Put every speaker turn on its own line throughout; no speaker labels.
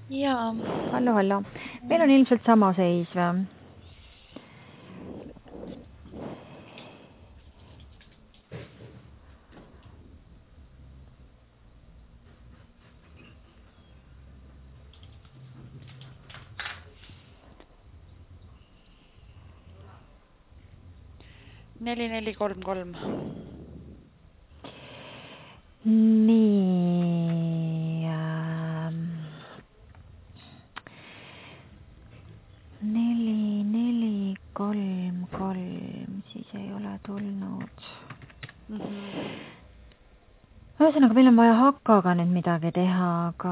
Jaa.
Hallo. Meil on ilmselt sama seis või?
Neli, 3.
Nii. 4, 3, siis ei ole tulnud. Ühesõnaga, meil on vaja hakaga nüüd midagi teha, aga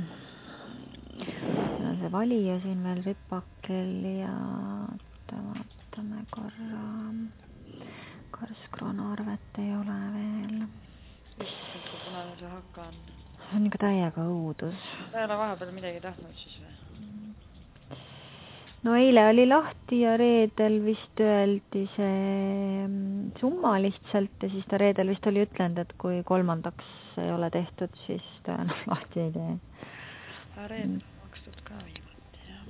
see valija siin veel ripakel ja vaatame korra. Karskroona arvet ei ole veel.
Issand, kui punane see haka on.
See on ikka täiega õudus.
Ta ei ole vahepeal midagi tahtnud siis või?
No eile oli lahti ja reedel vist öeldi see summa lihtsalt ja siis ta reedel vist oli ütlenud, et kui 3. ei ole tehtud, siis ta lahti ei tee.
Reedel makstud ka viimati, jah.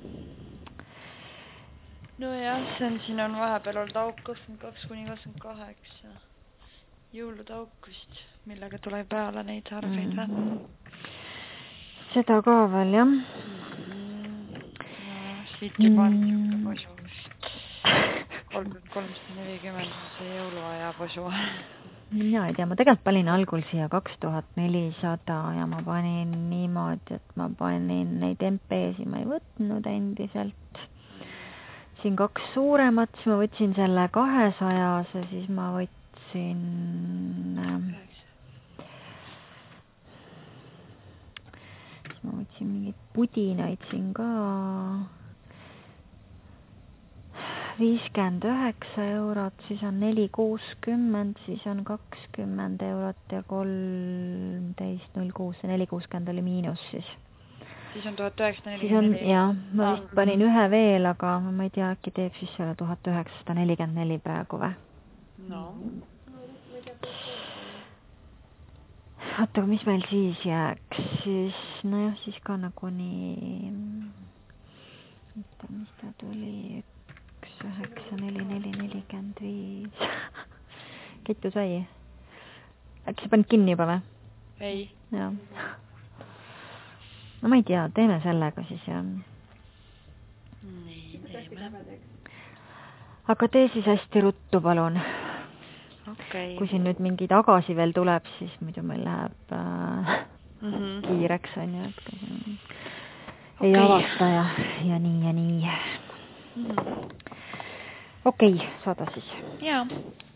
No jah, siin on vahepeal olnud auk 22–28 jõulude auk vist, millega tuleb peale neid arveid või?
Seda ka veel, jah.
Siit juba on posu vist. 340 see jõuluaja posu.
Mina ei tea, ma tegelikult panin algul siia 2400 ja ma panin niimoodi, et ma panin neid MP-si, ma ei võtnud endiselt. Siin 2 suuremat, siis ma võtsin selle 200-se, siis ma võtsin mingeid pudinaid siin ka 59 eurot, siis on 4,60, siis on 20 eurot ja 13,06, 4,60 oli miinus siis.
Siis on 1944.
Siis on, jah, ma vist panin ühe veel, aga ma ei tea, äkki teeb siis selle 1944 praegu või?
No.
Oota, mis meil siis jääks? Siis, nojah, siis ka nagu nii... mis ta tuli? 1,944,45. Kettu sai? Äkki sa panid kinni juba või?
Ei.
Jah. No ma ei tea, teeme sellega siis ja...
Nii, teeme.
Aga tee siis hästi ruttu, palun.
Okay.
Kui siin nüüd mingi tagasi veel tuleb, siis muidu meil läheb kiireks, on ju, et ei avasta ja nii. Okei, saada siis.
Jaa.